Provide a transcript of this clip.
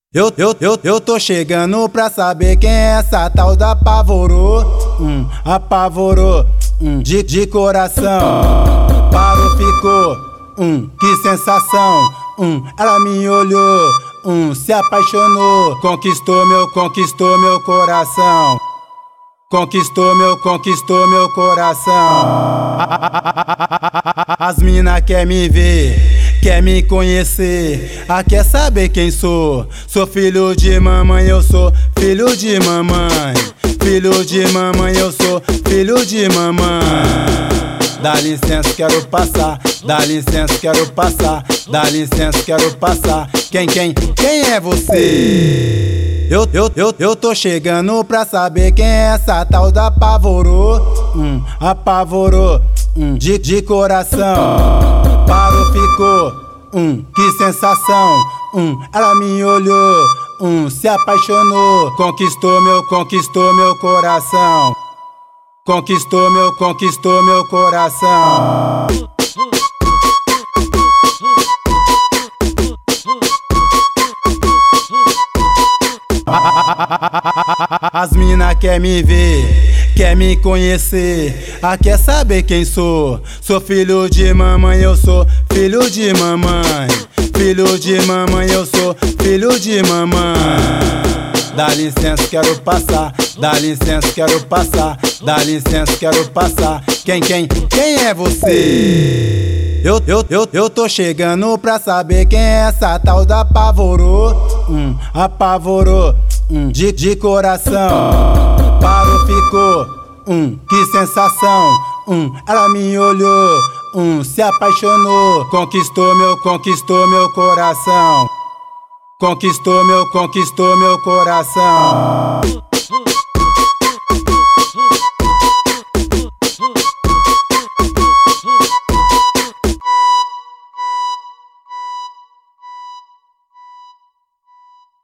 Eu tô chegando pra saber quem é essa tal da apavorou, apavorou, de coração, parou, ficou, que sensação, ela me olhou, se apaixonou, conquistou meu coração, conquistou meu coração. As mina quer me ver, quer me conhecer, quer saber quem sou. Sou filho de mamãe, eu sou filho de mamãe. Filho de mamãe, eu sou filho de mamãe. Dá licença, quero passar. Dá licença, quero passar. Dá licença, quero passar. Quem é você? Eu tô chegando pra saber quem é essa tal da apavorou, apavorou, de coração, parou, ficou, que sensação, ela me olhou, se apaixonou, conquistou meu coração, conquistou meu coração. As mina quer me ver, quer me conhecer, quer saber quem sou. Sou filho de mamãe, eu sou filho de mamãe. Filho de mamãe, eu sou filho de mamãe. Dá licença, quero passar. Dá licença, quero passar. Dá licença, quero passar. Quem é você? Eu tô chegando pra saber quem é essa tal da apavorou, apavorou, de coração, parou, ficou, que sensação, ela me olhou, se apaixonou, conquistou meu coração, conquistou meu coração.